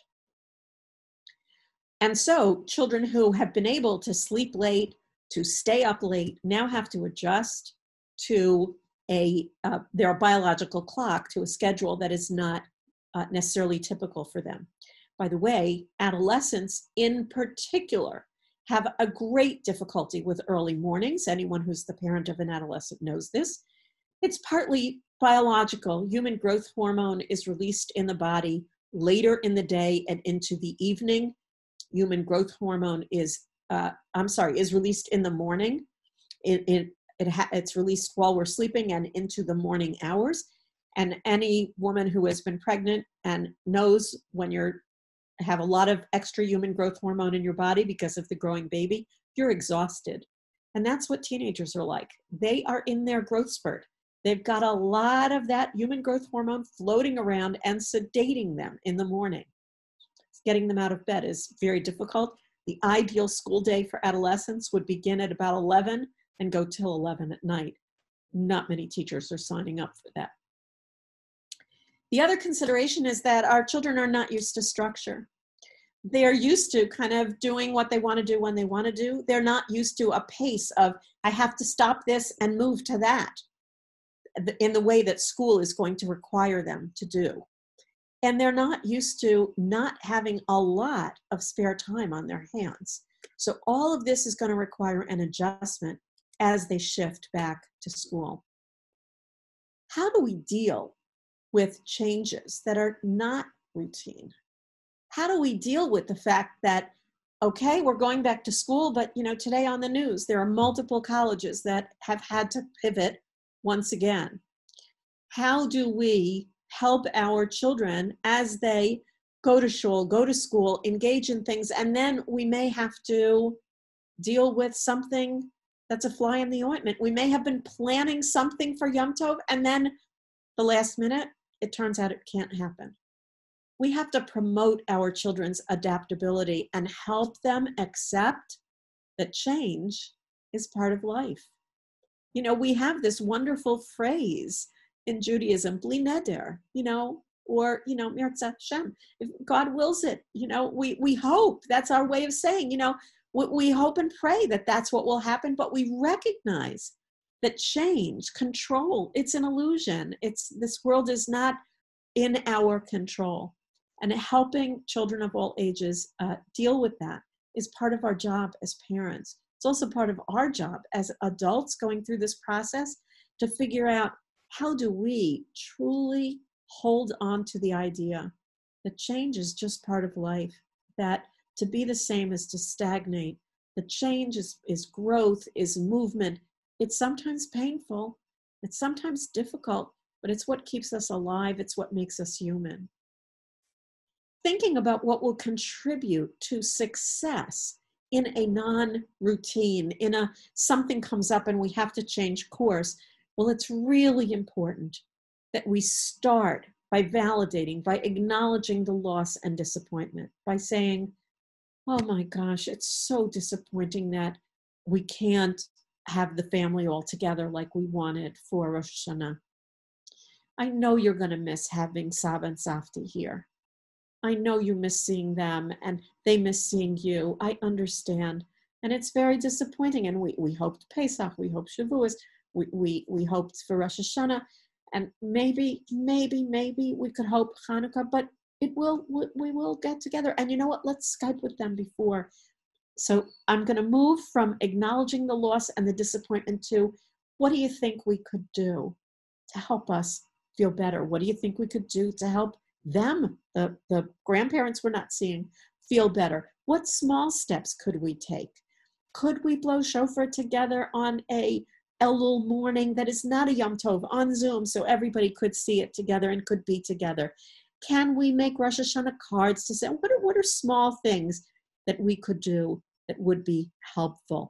S1: And so children who have been able to sleep late, to stay up late, now have to adjust to a uh, their biological clock, to a schedule that is not uh, necessarily typical for them. By the way, adolescents in particular have a great difficulty with early mornings. Anyone who's the parent of an adolescent knows this. It's partly biological. Human growth hormone is released in the body later in the day and into the evening. Human growth hormone is, uh, I'm sorry, is released in the morning. It, it, it ha- it's released while we're sleeping and into the morning hours. And any woman who has been pregnant and knows when you're have a lot of extra human growth hormone in your body because of the growing baby, you're exhausted. And that's what teenagers are like. They are in their growth spurt. They've got a lot of that human growth hormone floating around and sedating them in the morning. Getting them out of bed is very difficult. The ideal school day for adolescents would begin at about eleven and go till eleven at night. Not many teachers are signing up for that. The other consideration is that our children are not used to structure. They are used to kind of doing what they want to do when they want to do. They're not used to a pace of, I have to stop this and move to that, in the way that school is going to require them to do. And they're not used to not having a lot of spare time on their hands. So all of this is going to require an adjustment as they shift back to school. How do we deal with changes that are not routine? How do we deal with the fact that, okay, we're going back to school, but you know, today on the news, there are multiple colleges that have had to pivot once again. How do we help our children as they go to shul, go to school, engage in things, and then we may have to deal with something that's a fly in the ointment. We may have been planning something for Yom Tov, and then the last minute, it turns out it can't happen. We have to promote our children's adaptability and help them accept that change is part of life. You know, we have this wonderful phrase in Judaism, bli neder, you know, or, you know, mirza Hashem, if God wills it, you know, we, we hope. That's our way of saying, you know, we, we hope and pray that that's what will happen, but we recognize that change, control, it's an illusion. It's, this world is not in our control. And helping children of all ages uh, deal with that is part of our job as parents. It's also part of our job as adults going through this process to figure out, how do we truly hold on to the idea that change is just part of life, that to be the same is to stagnate, that change is, is growth, is movement. It's sometimes painful, it's sometimes difficult, but it's what keeps us alive, it's what makes us human. Thinking about what will contribute to success in a non-routine, in a something comes up and we have to change course, well, it's really important that we start by validating, by acknowledging the loss and disappointment, by saying, oh my gosh, it's so disappointing that we can't have the family all together like we wanted for Rosh Hashanah. I know you're going to miss having Saba and Safti here. I know you miss seeing them and they miss seeing you. I understand. And it's very disappointing. And we, we hoped Pesach, we hoped Shavuos, we, we, we hoped for Rosh Hashanah. And maybe, maybe, maybe we could hope Hanukkah, but it will, we, we will get together. And you know what? Let's Skype with them before. So I'm going to move from acknowledging the loss and the disappointment to, what do you think we could do to help us feel better? What do you think we could do to help them, the, the grandparents we're not seeing, feel better? What small steps could we take? Could we blow shofar together on a Elul morning that is not a Yom Tov on Zoom so everybody could see it together and could be together? Can we make Rosh Hashanah cards to say, what are, what are small things that we could do that would be helpful?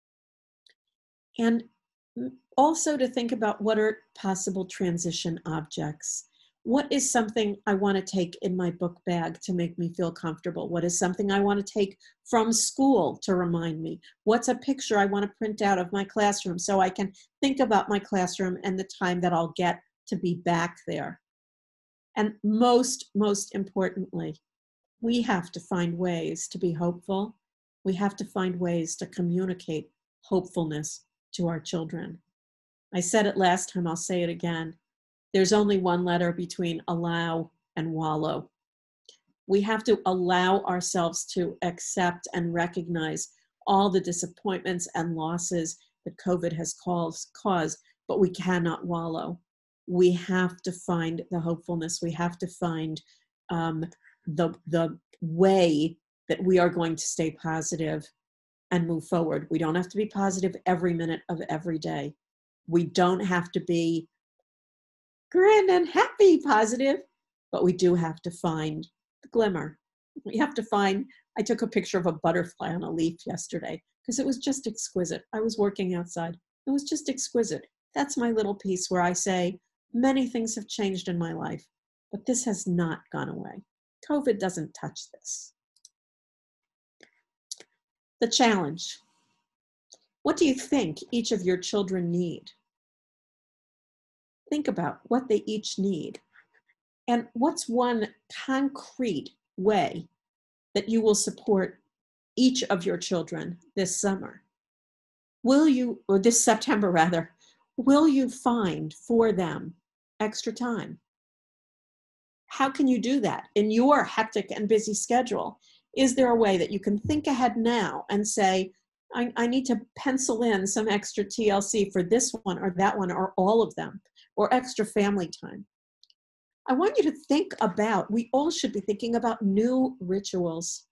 S1: And also to think about, what are possible transition objects? What is something I want to take in my book bag to make me feel comfortable? What is something I want to take from school to remind me? What's a picture I want to print out of my classroom so I can think about my classroom and the time that I'll get to be back there? And most, most importantly, we have to find ways to be hopeful. We have to find ways to communicate hopefulness to our children. I said it last time, I'll say it again. There's only one letter between allow and wallow. We have to allow ourselves to accept and recognize all the disappointments and losses that COVID has caused, caused, but we cannot wallow. We have to find the hopefulness. We have to find um, the, the way that we are going to stay positive and move forward. We don't have to be positive every minute of every day. We don't have to be grin and happy positive, but we do have to find the glimmer. We have to find, I took a picture of a butterfly on a leaf yesterday because it was just exquisite. I was working outside. It was just exquisite. That's my little piece where I say, many things have changed in my life, but this has not gone away. COVID doesn't touch this. The challenge. What do you think each of your children need? Think about what they each need. And what's one concrete way that you will support each of your children this summer? Will you, or this September rather, will you find for them extra time? How can you do that in your hectic and busy schedule? Is there a way that you can think ahead now and say, I, I need to pencil in some extra T L C for this one or that one or all of them, or extra family time? I want you to think about, we all should be thinking about new rituals.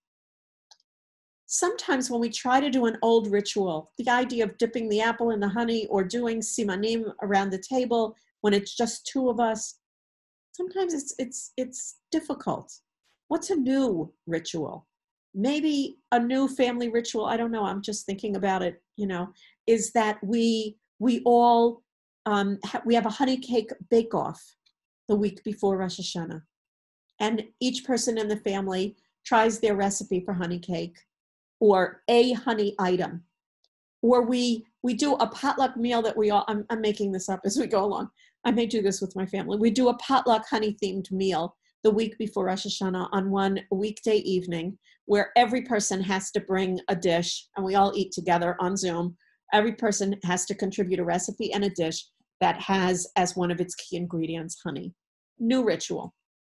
S1: Sometimes when we try to do an old ritual, the idea of dipping the apple in the honey or doing simanim around the table when it's just two of us, sometimes it's, it's, it's difficult. What's a new ritual? Maybe a new family ritual, I don't know, I'm just thinking about it, you know, is that we, we all, um, ha- we have a honey cake bake-off the week before Rosh Hashanah. And each person in the family tries their recipe for honey cake or a honey item. Or we, we do a potluck meal that we all, I'm, I'm making this up as we go along. I may do this with my family. We do a potluck honey-themed meal the week before Rosh Hashanah on one weekday evening where every person has to bring a dish and we all eat together on Zoom. Every person has to contribute a recipe and a dish that has as one of its key ingredients honey. New ritual.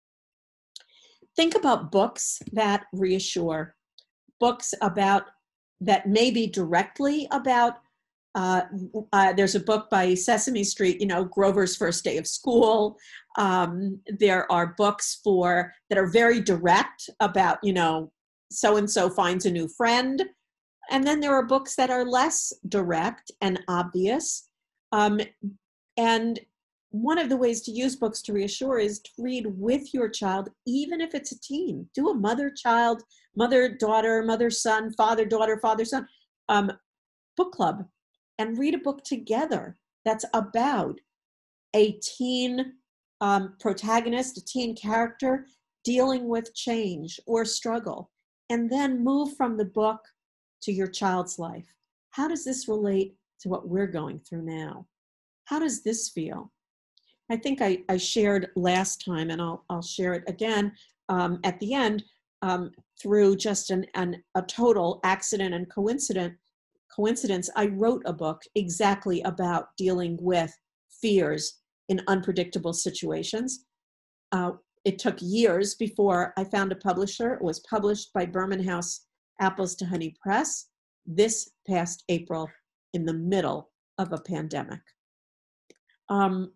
S1: Think about books that reassure, books about that may be directly about, uh, uh, there's a book by Sesame Street, you know, Grover's First Day of School. Um, there are books for that are very direct about, you know, so-and-so finds a new friend. And then there are books that are less direct and obvious. Um, and one of the ways to use books to reassure is to read with your child, even if it's a teen. Do a mother-child, mother-daughter, mother-son, father-daughter, father-son um, book club and read a book together that's about a teen um, protagonist, a teen character, dealing with change or struggle, and then move from the book to your child's life. How does this relate to what we're going through now? How does this feel? I think I, I shared last time, and I'll, I'll share it again um, at the end, um, through just an, an, a total accident and coincident, coincidence, I wrote a book exactly about dealing with fears in unpredictable situations. Uh, it took years before I found a publisher. It was published by Berman House Apples to Honey Press this past April in the middle of a pandemic. Um,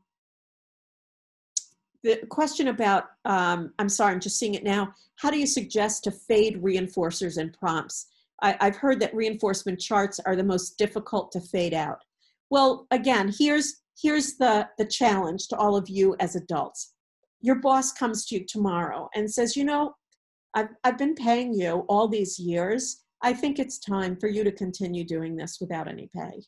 S1: the question about, um, I'm sorry, I'm just seeing it now. How do you suggest to fade reinforcers and prompts? I, I've heard that reinforcement charts are the most difficult to fade out. Well, again, here's, here's the, the challenge to all of you as adults. Your boss comes to you tomorrow and says, you know, I've, I've been paying you all these years. I think it's time for you to continue doing this without any pay.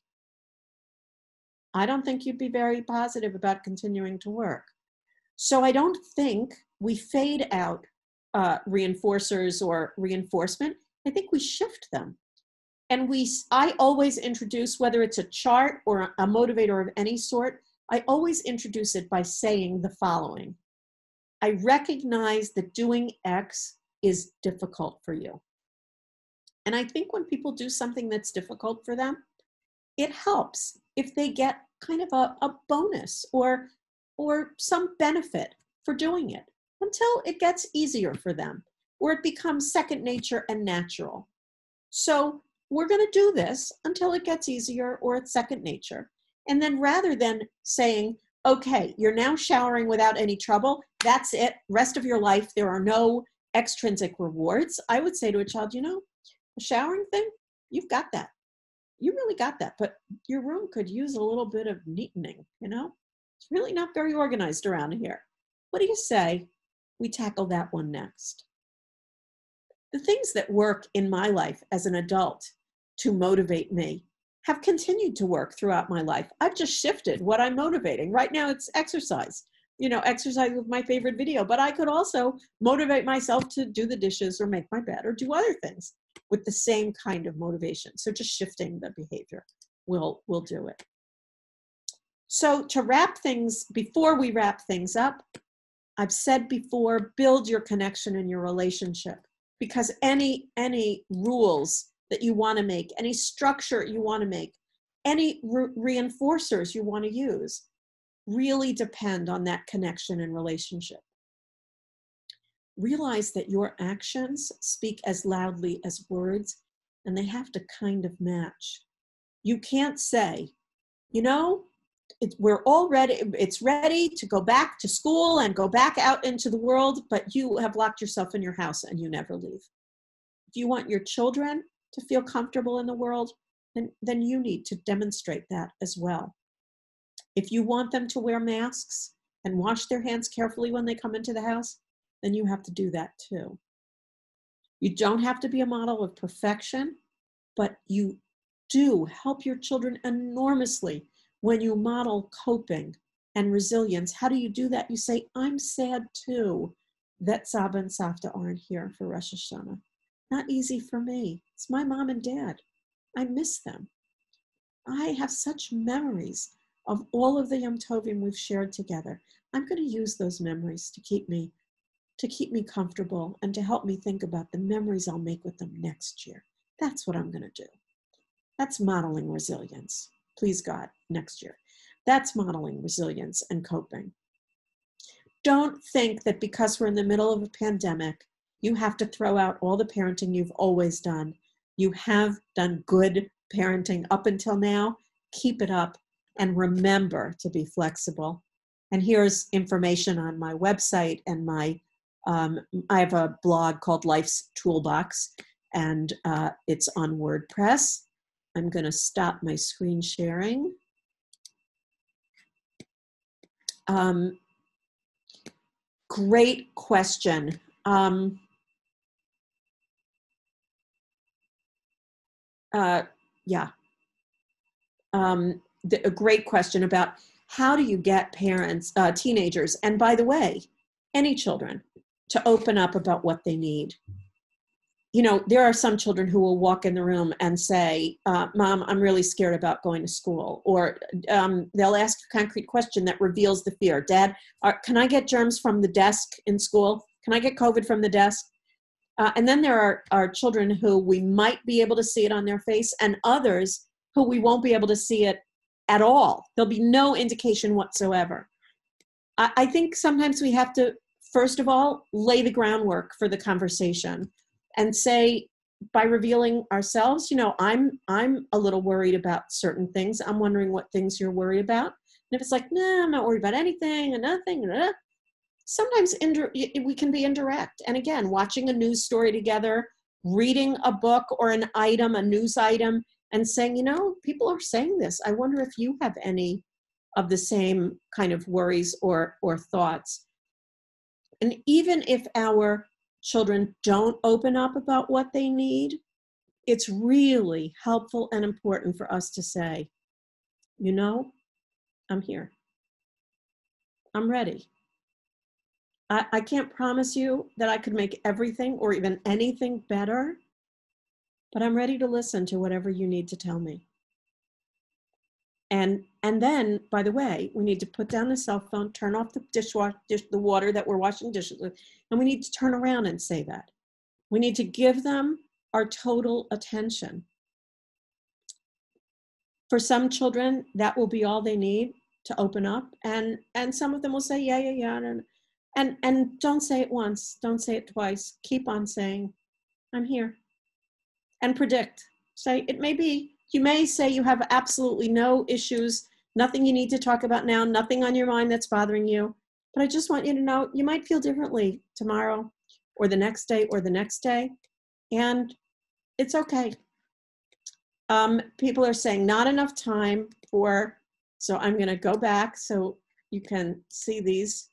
S1: I don't think you'd be very positive about continuing to work. So I don't think we fade out uh, reinforcers or reinforcement. I think we shift them. And we, I always introduce, whether it's a chart or a motivator of any sort, I always introduce it by saying the following. I recognize that doing X is difficult for you. And I think when people do something that's difficult for them, it helps if they get kind of a, a bonus or, or some benefit for doing it until it gets easier for them, or it becomes second nature and natural. So we're going to do this until it gets easier or it's second nature. And then rather than saying, okay, you're now showering without any trouble, that's it, rest of your life, there are no extrinsic rewards, I would say to a child, you know, the showering thing, you've got that. You really got that, but your room could use a little bit of neatening, you know? It's really not very organized around here. What do you say we tackle that one next? The things that work in my life as an adult to motivate me have continued to work throughout my life. I've just shifted what I'm motivating. Right now it's exercise. You know, exercise was my favorite video, but I could also motivate myself to do the dishes or make my bed or do other things with the same kind of motivation. So just shifting the behavior will, will do it. So to wrap things, before we wrap things up, I've said before, build your connection in your relationship, because any, any rules that you want to make, any structure you want to make, any re reinforcers you want to use really depend on that connection and relationship. Realize that your actions speak as loudly as words, and they have to kind of match. You can't say, you know, it, we're all ready, it's ready to go back to school and go back out into the world, but you have locked yourself in your house and you never leave. If you want your children to feel comfortable in the world, then, then you need to demonstrate that as well. If you want them to wear masks and wash their hands carefully when they come into the house, then you have to do that too. You don't have to be a model of perfection, but you do help your children enormously when you model coping and resilience. How do you do that? You say, I'm sad too that Saba and Savta aren't here for Rosh Hashanah. Not easy for me. It's my mom and dad. I miss them. I have such memories of all of the Yom Tovim we've shared together. I'm going to use those memories to keep me to keep me comfortable and to help me think about the memories I'll make with them next year. That's what I'm going to do. That's modeling resilience. Please God, next year. That's modeling resilience and coping. Don't think that because we're in the middle of a pandemic, you have to throw out all the parenting you've always done. You have done good parenting up until now. Keep it up and remember to be flexible. And here's information on my website and my Um, I have a blog called Life's Toolbox, and uh, it's on WordPress. I'm going to stop my screen sharing. Um, great question. Um, uh, yeah. Um, the, a great question about how do you get parents, uh, teenagers, and by the way, any children, to open up about what they need? You know, there are some children who will walk in the room and say, uh, Mom, I'm really scared about going to school. Or um, they'll ask a concrete question that reveals the fear. Dad, are, can I get germs from the desk in school? Can I get COVID from the desk? Uh, and then there are, are children who we might be able to see it on their face, and others who we won't be able to see it at all. There'll be no indication whatsoever. I, I think sometimes we have to, first of all, lay the groundwork for the conversation and say, by revealing ourselves, you know, I'm I'm a little worried about certain things. I'm wondering what things you're worried about. And if it's like, no, I'm not worried about anything and nothing. Blah, blah. Sometimes indi- we can be indirect. And again, watching a news story together, reading a book or an item, a news item, and saying, you know, people are saying this. I wonder if you have any of the same kind of worries or or thoughts. And even if our children don't open up about what they need, it's really helpful and important for us to say, you know, I'm here. I'm ready. I, I can't promise you that I could make everything or even anything better, but I'm ready to listen to whatever you need to tell me. And and then, by the way, we need to put down the cell phone, turn off the dishwash, dish, the water that we're washing dishes with, and we need to turn around and say that. We need to give them our total attention. For some children, that will be all they need to open up, and and some of them will say, yeah, yeah, yeah, and and and don't say it once, don't say it twice. Keep on saying, I'm here, and predict. Say it may be. You may say you have absolutely no issues, nothing you need to talk about now, nothing on your mind that's bothering you. But I just want you to know you might feel differently tomorrow or the next day or the next day. And it's okay. Um, people are saying not enough time for, so I'm going to go back so you can see these.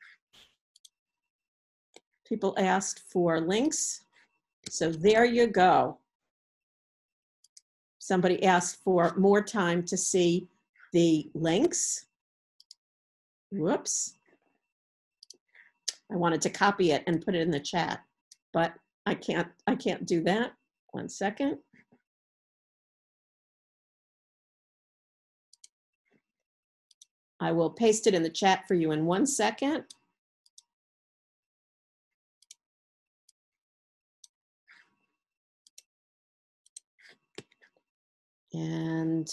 S1: People asked for links. So there you go. Somebody asked for more time to see the links. Whoops. I wanted to copy it and put it in the chat, but I can't, I can't do that. One second. I will paste it in the chat for you in one second. And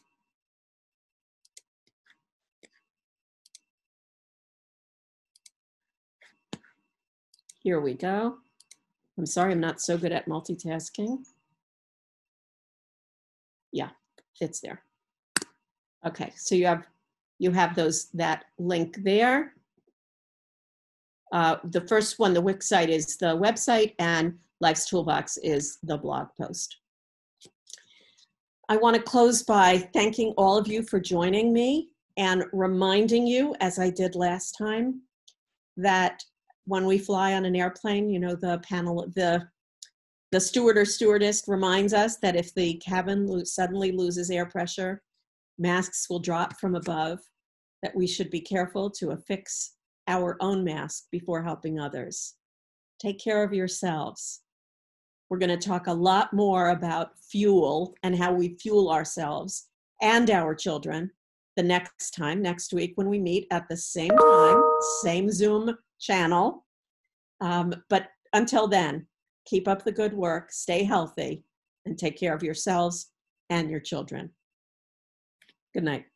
S1: here we go. I'm sorry, I'm not so good at multitasking. Yeah, it's there. Okay, so you have you have those that link there. Uh, the first one, the Wix site, is the website, and Life's Toolbox is the blog post. I want to close by thanking all of you for joining me and reminding you, as I did last time, that when we fly on an airplane, you know, the panel, the the steward or stewardess reminds us that if the cabin lo- suddenly loses air pressure, masks will drop from above, that we should be careful to affix our own mask before helping others. Take care of yourselves. We're going to talk a lot more about fuel and how we fuel ourselves and our children the next time, next week, when we meet at the same time, same Zoom channel. Um, but until then, keep up the good work, stay healthy, and take care of yourselves and your children. Good night.